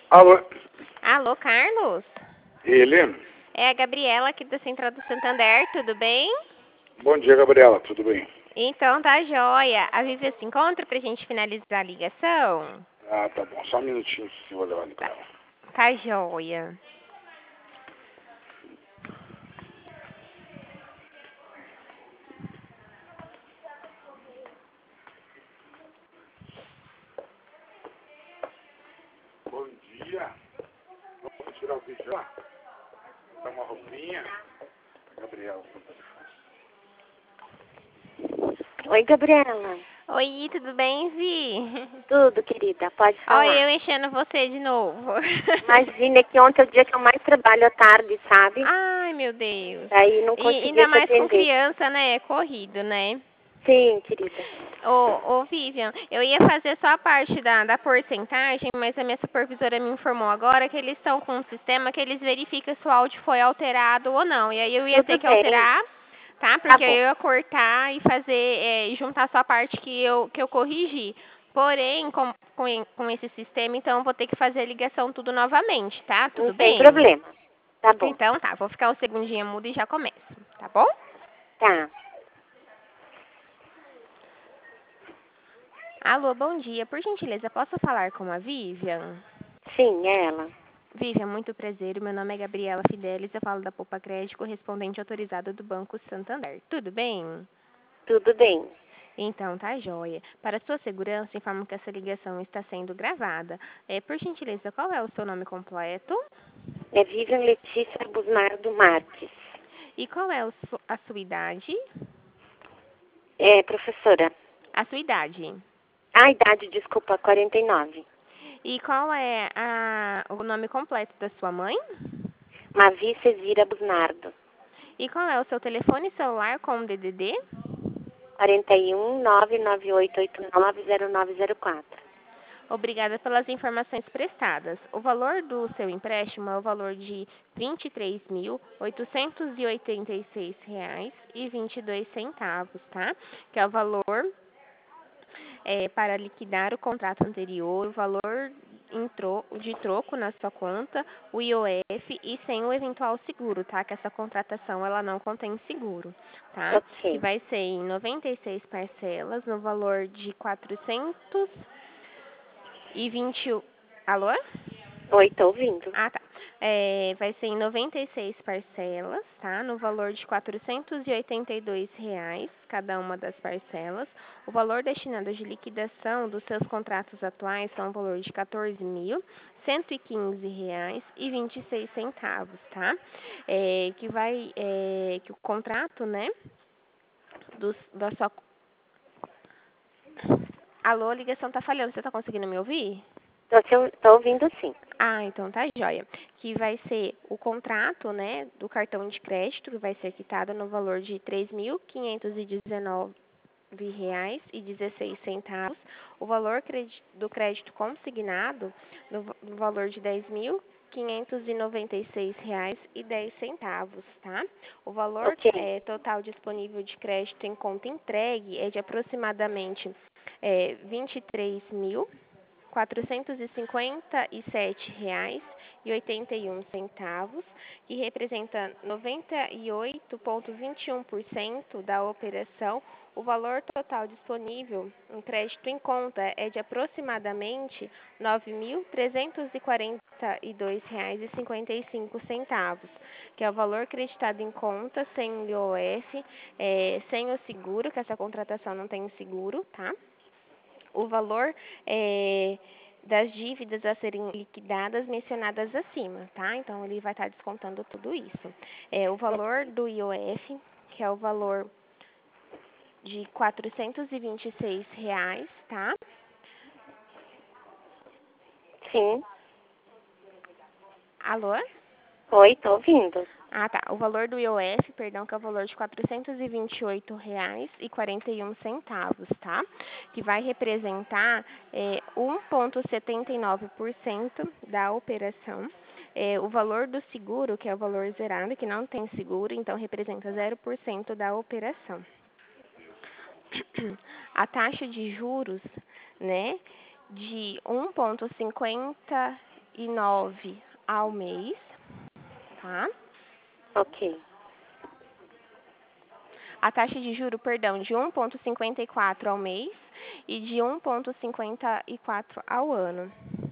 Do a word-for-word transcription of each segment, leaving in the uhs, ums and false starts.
Alô? Alô, Carlos? Ele? É a Gabriela aqui da Central do Santander, tudo bem? Bom dia, Gabriela, tudo bem? Então tá jóia. A Vivian se encontra pra gente finalizar a ligação? Ah, tá bom, só um minutinho que eu vou levar ali pra Tá, ela. tá jóia. Bom dia. Vamos tirar o vídeo lá? Botar uma roupinha? Gabriela. Oi, Gabriela. Oi, tudo bem, Vi? Tudo, querida, pode falar. Olha, eu enchendo você de novo. Imagina que ontem é o dia que eu mais trabalho à tarde, sabe? Ai, meu Deus. Daí não E consegui ainda te mais com atender. criança, né? É corrido, né? Sim, querida. Ô, ô, Vivian, eu ia fazer só a parte da, da porcentagem, mas a minha supervisora me informou agora que eles estão com um sistema que eles verificam se o áudio foi alterado ou não. E aí eu ia ter Tudo que bem. alterar, tá? Tá Porque eu bom. ia cortar e fazer, é, e juntar só a parte que eu, que eu corrigi. Porém, com, com, com esse sistema, então eu vou ter que fazer a ligação tudo novamente, tá? Não Tudo tem bem? problema. Tá bom. Então tá, vou ficar um segundinho mudo e já começo, tá bom? Tá. Alô, bom dia. Por gentileza, posso falar com a Vivian? Sim, é ela. Vivian, muito prazer. Meu nome é Gabriela Fidelis. Eu falo da Poupa Crédito, correspondente autorizada do Banco Santander. Tudo bem? Tudo bem. Então, tá joia. Para sua segurança, informo que essa ligação está sendo gravada. É, por gentileza, qual é o seu nome completo? É Vivian Letícia Busnardo Marques. E qual é o su- a sua idade? É, professora. A sua idade. A idade, desculpa, quarenta e nove. E qual é a, o nome completo da sua mãe? Mavi Cesira Busnardo. E qual é o seu telefone celular com D D D? quarenta e um, nove nove oito oito nove, zero nove zero quatro. Obrigada pelas informações prestadas. O valor do seu empréstimo é o valor de vinte e três mil, oitocentos e oitenta e seis reais e vinte e dois centavos, tá? Que é o valor é, para liquidar o contrato anterior, o valor em tro de troco na sua conta, o I O F e sem o eventual seguro, tá? Que essa contratação ela não contém seguro, tá? Que Ok. vai ser em noventa e seis parcelas no valor de quatrocentos e vinte. Alô? Oi, tô ouvindo. Ah, tá. É, vai ser em noventa e seis parcelas, tá? No valor de quatrocentos e oitenta e dois reais cada uma das parcelas. O valor destinado de liquidação dos seus contratos atuais são o valor de quatorze mil cento e quinze reais e vinte e seis centavos, tá? É, que vai, é, que o contrato, né? Dos, da sua. Alô, a ligação tá falhando. Você tá conseguindo me ouvir? Tô, te- tô ouvindo sim. Ah, então tá jóia. Que vai ser o contrato, né, do cartão de crédito, que vai ser quitado no valor de três mil quinhentos e dezenove reais e dezesseis centavos. O valor credi- do crédito consignado no, va- no valor de dez mil quinhentos e noventa e seis reais e dez centavos, tá? O valor Ok. é, total disponível de crédito em conta entregue é de aproximadamente é, vinte e três mil quatrocentos e cinquenta e sete reais e oitenta e um centavos, que representa noventa e oito vírgula vinte e um por cento da operação. O valor total disponível em crédito em conta é de aproximadamente nove mil trezentos e quarenta e dois reais e cinquenta e cinco centavos, que é o valor creditado em conta sem o I O F, é, sem o seguro, que essa contratação não tem seguro, tá? O valor é, das dívidas a serem liquidadas mencionadas acima, tá? Então, ele vai estar descontando tudo isso. É, o valor do I O F, que é o valor de quatrocentos e vinte e seis reais, tá? Sim. Alô? Oi, tô ouvindo. Ah, tá. O valor do I O F, perdão, que é o valor de quatrocentos e vinte e oito reais e quarenta e um centavos, tá? Que vai representar é, um vírgula setenta e nove por cento da operação. É, o valor do seguro, que é o valor zerado, que não tem seguro, então representa zero por cento da operação. A taxa de juros, né, de um vírgula cinquenta e nove ao mês, tá? Ok. A taxa de juro, perdão, de um vírgula cinquenta e quatro ao mês e de um vírgula cinquenta e quatro ao ano.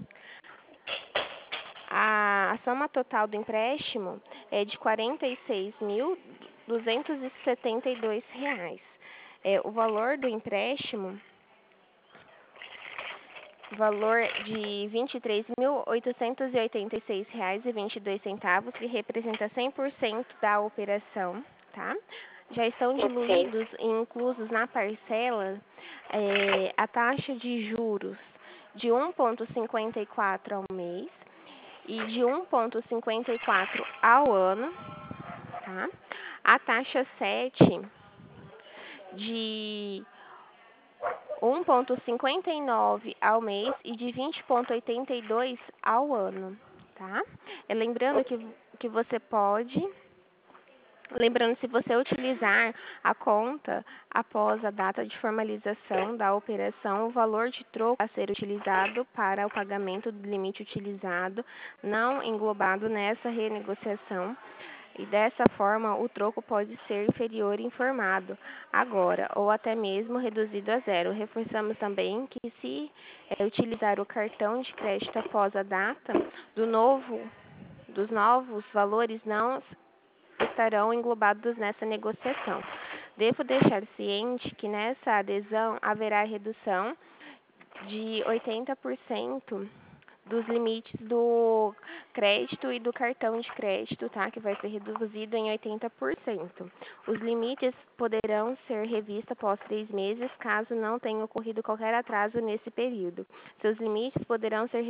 A, a soma total do empréstimo é de quarenta e seis mil duzentos e setenta e dois reais. É, o valor do empréstimo, valor de vinte e três mil oitocentos e oitenta e seis reais e vinte e dois centavos, que representa cem por cento da operação, tá? Já estão diluídos e inclusos na parcela é, a taxa de juros de um vírgula cinquenta e quatro ao mês e de um vírgula cinquenta e quatro ao ano, tá? A taxa sete de um vírgula cinquenta e nove ao mês e de vinte vírgula oitenta e dois ao ano, tá? É, lembrando que, que você pode, lembrando, se você utilizar a conta após a data de formalização da operação, o valor de troco a ser utilizado para o pagamento do limite utilizado não englobado nessa renegociação. E dessa forma, o troco pode ser inferior informado agora, ou até mesmo reduzido a zero. Reforçamos também que, se é, utilizar o cartão de crédito após a data do novo, dos novos valores, não estarão englobados nessa negociação. Devo deixar ciente que nessa adesão haverá redução de oitenta por cento dos limites do crédito e do cartão de crédito, tá? Que vai ser reduzido em oitenta por cento. Os limites poderão ser revistos após três meses, caso não tenha ocorrido qualquer atraso nesse período. Seus limites poderão ser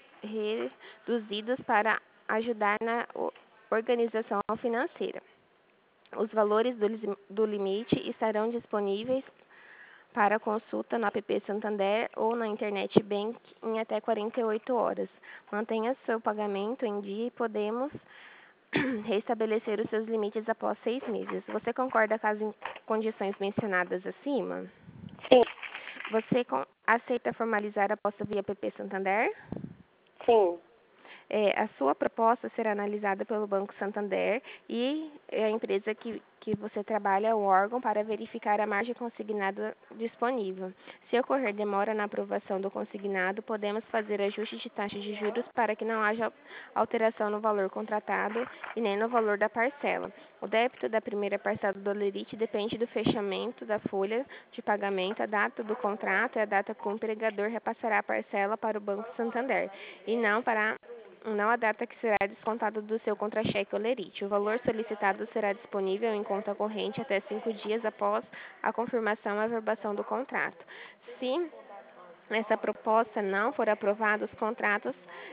re reduzidos para ajudar na organização financeira. Os valores do, do limite estarão disponíveis para consulta no app Santander ou na Internet Bank em até quarenta e oito horas. Mantenha seu pagamento em dia e podemos restabelecer os seus limites após seis meses. Você concorda com as condições mencionadas acima? Sim. Você aceita formalizar a aposta via app Santander? Sim. É, a sua proposta será analisada pelo Banco Santander e a empresa que, que você trabalha, o órgão, para verificar a margem consignada disponível. Se ocorrer demora na aprovação do consignado, podemos fazer ajuste de taxa de juros para que não haja alteração no valor contratado e nem no valor da parcela. O débito da primeira parcela do Olerite depende do fechamento da folha de pagamento, a data do contrato e a data que o empregador repassará a parcela para o Banco Santander, e não para não a data que será descontado do seu contra-cheque Olerite. O valor solicitado será disponível em conta corrente até cinco dias após a confirmação e averbação do contrato. Se essa proposta não for aprovada, os contratos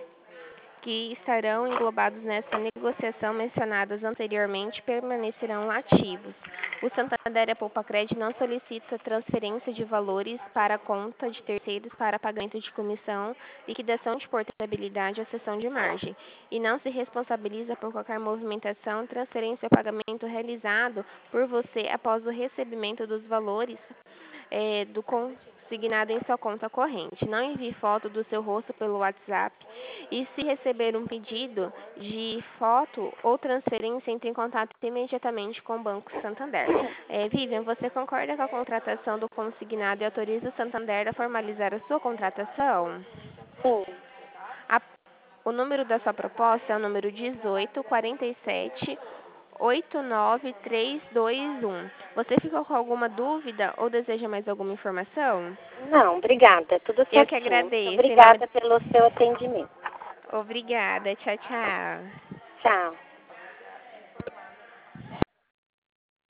que estarão englobados nessa negociação mencionadas anteriormente permanecerão ativos. O Santander e Poupa Crédito não solicita transferência de valores para a conta de terceiros para pagamento de comissão, liquidação de portabilidade ou cessão de margem, e não se responsabiliza por qualquer movimentação, transferência ou pagamento realizado por você após o recebimento dos valores é, do consignado em sua conta corrente. Não envie foto do seu rosto pelo WhatsApp, e se receber um pedido de foto ou transferência, entre em contato imediatamente com o Banco Santander. É, Vivian, você concorda com a contratação do consignado e autoriza o Santander a formalizar a sua contratação? Sim. A, o número da sua proposta é o número dezoito, quarenta e sete, oito nove três dois um. Você ficou com alguma dúvida ou deseja mais alguma informação? Não, obrigada. Tudo certinho. Eu que agradeço. Obrigada pelo seu atendimento. Obrigada. Tchau, tchau. Tchau.